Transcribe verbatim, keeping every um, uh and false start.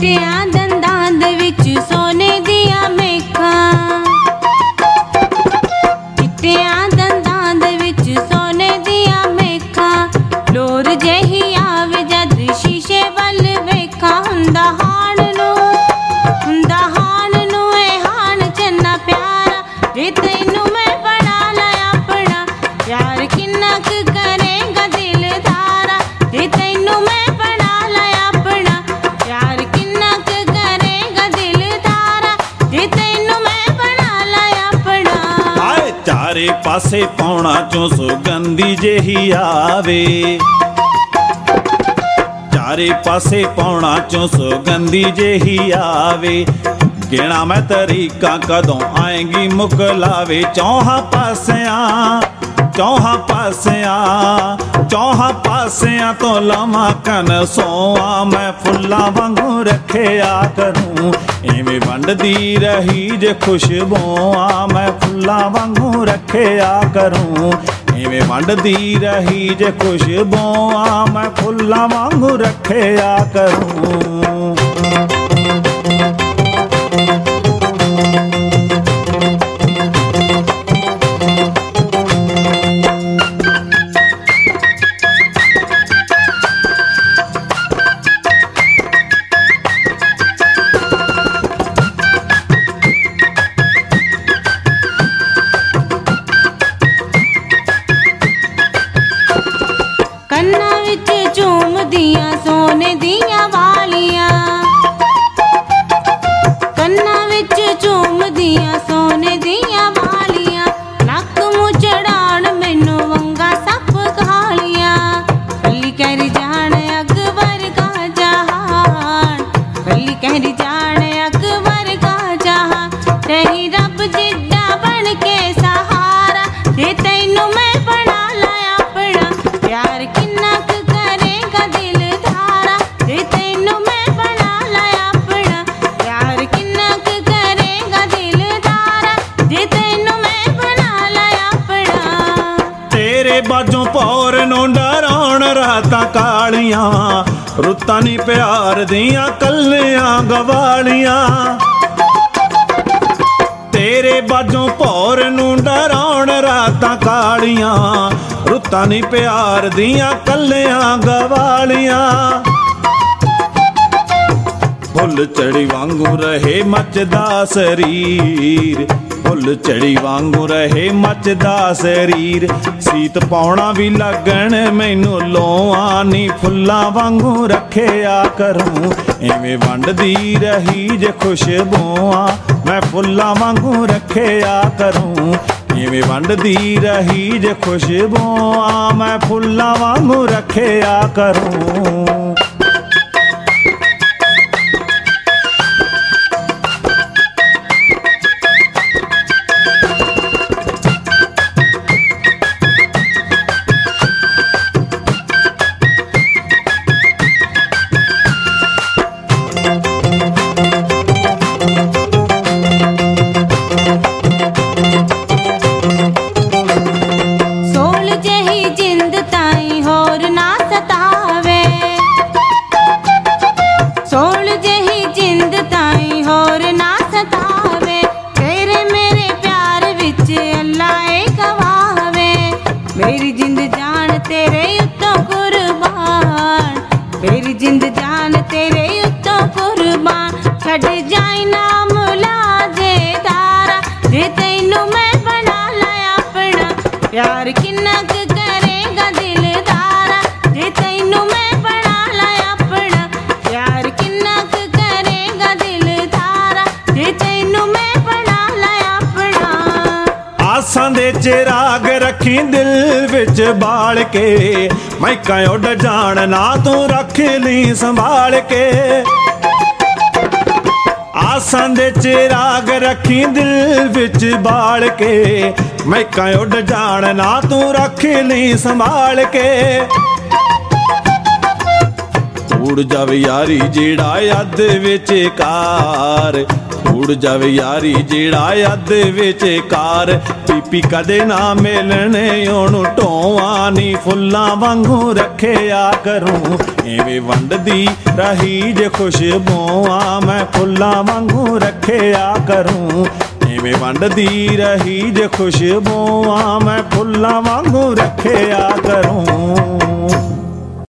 ਚਿੱਟਿਆਂ ਦੰਦਾਂ ਦੇ ਵਿੱਚ ਸੋਨੇ ਦੀਆਂ ਮੇਖਾਂ, ਚਿੱਟਿਆਂ ਦੰਦਾਂ ਦੇ ਵਿੱਚ ਸੋਨੇ ਦੀਆਂ ਮੇਖਾਂ, ਲੋਰ ਜਿਹੀ ਆਵੇ ਜਦ ਸ਼ੀਸ਼ੇ ਵੱਲ ਵੇਖਾਂ। ਹੁੰਦਾ ਹਾਣ ਨੂੰ, ਹੁੰਦਾ ਹਾਣ ਨੂੰ ਇਹ ਹਾਣ ਚੰਨਾ ਪਿਆਰਾ, ਜੇ ਤੈਨੂੰ ਮੈਂ ਬਣਾ ਲਿਆ ਆਪਣਾ, ਪਿਆਰ ਕਿੰਨਾ ਕੁ ਕਰੇਗਾ ਦਿਲ ਧਾਰਾ, ਜੇ ਤੈਨੂੰ ਮੈਂ ਬਣਾ ਲਿਆ ਆਪਣਾ, ਪਿਆਰ ਕਿੰਨਾ ਕੁ ਕਰੇਗਾ ਦਿਲ ਧਾਰਾ, ਜੇ ਤੈਨੂੰ ਮੈਂ ਬਣਾ ਲਿਆ ਆਪਣਾ। ਆਏ ਚਾਰੇ ਪਾਸੇ ਪੌਣਾ ਚੋਂ ਸੁਗੰਧੀ ਜਿਹੀ ਆਵੇ, ਚਾਰੇ ਪਾਸੇ ਪੌਣਾ ਚੋਂ ਸੁਗੰਧੀ ਜਿਹੀ ਆਵੇ, ਗਿਣਾ ਮੈਂ ਤਰੀਕਾਂ ਕਦੋਂ ਆਏਗੀ ਮੁਕਲਾਵੇ। ਚੌਹਾਂ ਪਾਸਿਆਂ, ਚੌਹਾਂ ਪਾਸਿਆਂ, ਚੌਹਾਂ ਪਾਸਿਆਂ ਤੋਂ ਲਾਵਾਂ ਕਨ ਸੋਆਂ, ਮੈਂ ਫੁੱਲਾਂ ਵਾਂਗੂ ਰੱਖਿਆ ਕਰੂੰ, ਐਵੇਂ ਵੰਡਦੀ ਰਹੀ ਜੇ ਖੁਸ਼ਬੂਆਂ, ਮੈਂ ਫੁੱਲਾਂ ਵਾਂਗੂ ਰੱਖਿਆ ਕਰੂੰ, ਐਵੇਂ ਵੰਡਦੀ ਰਹੀ ਜੇ ਖੁਸ਼ਬੂਆਂ, ਮੈਂ ਫੁੱਲਾਂ ਵਾਂਗੂ ਰੱਖਿਆ ਕਰੂੰ। ਕੰਨਾਂ ਵਿੱਚ ਝੂਮਦੀਆਂ ਸੋਨੇ ਦੀਆਂ ਵਾਲੀਆਂ, ਕੰਨਾਂ ਵਿੱਚ ਝੂਮਦੀਆਂ ਸੋਨੇ ਦੀਆਂ ਵਾਲੀਆਂ, ਨੱਕ ਮੂੰਹ ਚੜਾਉਣ ਮੈਨੂੰ ਵੰਗਾ ਸੱਪ ਕਾਲੀਆਂ, ਕੱਲੀ ਕਹਿਰੀ ਜਾਣ ਅਕਬਰ ਕਾ ਜਹਾਨ, ਕੱਲੀ ਕਹਿਰੀ ਜਾਣ ਅਕਬਰ ਕਾ ਜਹਾਨ, ਰਹੀ ਰੱਬ ਜਿੱਡਾ ਬਣ ਕੇ ਸਹਾਰਾ, ਜੇ ਤੈਨੂੰ ਮੈਂ ਬਣਾ ਲਿਆ ਆਪਣਾ, ਪਿਆਰ ਕਿੰਨਾ ਕੁ ਕਰੇਗਾ ਦਿਲ ਧਾਰਾ, ਜੇ ਤੈਨੂੰ ਮੈਂ ਬਣਾ ਲਿਆ ਆਪਣਾ, ਪਿਆਰ ਕਿੰਨਾ ਕੁ ਕਰੇਗਾ ਦਿਲ ਧਾਰਾ, ਜੇ ਤੈਨੂੰ ਮੈਂ ਬਣਾ ਲਿਆ ਆਪਣਾ। ਤੇਰੇ ਬਾਝੋਂ ਭੌਰ ਨੂੰ ਡਰਾਉਣ ਰਾਤਾਂ ਕਾਲੀਆਂ, ਰੁੱਤਾਂ ਨੀ ਪਿਆਰ ਦੀਆਂ ਕੱਲੀਆਂ ਗਵਾਲੀਆਂ, ਤੇਰੇ ਬਾਝੋਂ ਭੌਰ ਨੂੰ ਡਰਾਉਣ ਰਾਤਾਂ ਕਾਲੀਆਂ, ਰੁੱਤਾਂ ਨੀ ਪਿਆਰ ਦੀਆਂ ਕੱਲੀਆਂ ਗਵਾਲੀਆਂ, ਫੁੱਲ ਚੜੀ ਵਾਂਗੂ ਰਹੇ ਮੱਚਦਾ ਸਰੀਰ, ਫੁੱਲ ਚੜੀ ਵਾਂਗੂ ਰਹੇ ਮੱਚਦਾ ਸਰੀਰ, ਸੀਤ ਪਾਉਣਾ ਵੀ ਲੱਗਣ ਮੈਨੂੰ ਲੋਆਂ, ਨੀ ਫੁੱਲਾਂ ਵਾਂਗੂ ਰੱਖਿਆ ਕਰੂੰ, ਐਵੇਂ ਵੰਡਦੀ ਰਹੀ ਜੇ ਖੁਸ਼ਬੂਆਂ, ਮੈਂ ਫੁੱਲਾਂ ਵਾਂਗੂ ਰੱਖਿਆ ਕਰੂੰ, ਐਵੇਂ ਵੰਡਦੀ ਰਹੀ ਜੇ ਖੁਸ਼ਬੂਆਂ, ਮੈਂ ਫੁੱਲਾਂ ਵਾਂਗੂ ਰੱਖਿਆ ਕਰੂੰ। ਸੋਲ ਜਿਹੀ ਜਿੰਦ ਤਾਈਂ ਹੋਰ ਨਾ ਸਤਾਵੇ, ਸੋਲ ਜਿਹੀ ਜਿੰਦ ਤਾਈਂ ਹੋਰ ਨਾ ਸਤਾਵੇ, ਤੇਰੇ ਮੇਰੇ ਪਿਆਰ ਵਿੱਚ ਅੱਲਾ ਏ ਗਵਾਵੇ, ਮੇਰੀ ਜਿੰਦ ਜਾਨ ਤੇਰੇ ਉੱਤੋਂ ਕੁਰਬਾਨ, ਮੇਰੀ ਜਿੰਦ ਜਾਨ ਤੇਰੇ ਉੱਤੋਂ ਕੁਰਬਾਨ, ਛੱਡ ਜਾਈ ਨਾਮ ਲਾਜੇ ਤਾਰਾ, ਜੇ ਤੈਨੂੰ ਮੈਂ ਬਣਾ ਲਿਆ ਆਪਣਾ, ਪਿਆਰ ਕਿੰਨਾ ਕੁ ਕਰੇਗਾ ਦਿਲ ਧਾਰਾ, ਜੇ ਤੈਨੂੰ ਮੈਂ ਬਣਾ ਲਿਆ ਆਪਣਾ, ਪਿਆਰ ਕਿੰਨਾ ਕੁ ਕਰੇਗਾ ਦਿਲ ਧਾਰਾ, ਜੇ ਤੈਨੂੰ ਮੈਂ ਬਣਾ ਲਿਆ ਆਪਣਾ। ਆਸਾਂ ਦੇ ਚਿਰਾਗ ਰੱਖੀ ਦਿਲ ਵਿੱਚ ਬਾਲ ਕੇ, ਮੈਕਾਂ ਉੱਡ ਜਾਣ ਨਾ ਤੂੰ ਰੱਖ ਲਈ ਸੰਭਾਲ ਕੇ, ਆਸਾਂ ਦੇ ਚਿਰਾਗ ਰੱਖੀ ਦਿਲ ਵਿੱਚ ਬਾਲ ਕੇ, ਮੈਕਾਂ ਉੱਡ ਜਾਣ ਨਾ ਤੂੰ ਰੱਖ ਲਈ ਸੰਭਾਲ ਕੇ, ਉੜ ਜਾਵੇ ਯਾਰੀ ਜਿਹੜਾ ਅੱਧ ਵਿਚਕਾਰ, ਉੜ ਜਾਵੇ ਯਾਰੀ ਜਿਹੜਾ ਅੱਧ ਵਿਚਕਾਰ। ਪੀਪੀ ਕਦੇ ਨਾ ਮਿਲਣੇ ਉਹਨੂੰ ਢੋਵਾਂ ਨੀ ਫੁੱਲਾਂ ਵਾਂਗੂ ਰੱਖਿਆ ਕਰੂੰ। ਐਵੇਂ ਵੰਡਦੀ ਰਹੀ ਜੇ ਖੁਸ਼ਬੂਆਂ ਮੈਂ ਫੁੱਲਾਂ ਵਾਂਗੂ ਰੱਖਿਆ ਕਰੂੰ। ਐਵੇਂ ਵੰਡਦੀ ਰਹੀ ਜੇ ਖੁਸ਼ਬੂਆਂ ਮੈਂ ਫੁੱਲਾਂ ਵਾਂਗੂ ਰੱਖਿਆ ਕਰੂੰ।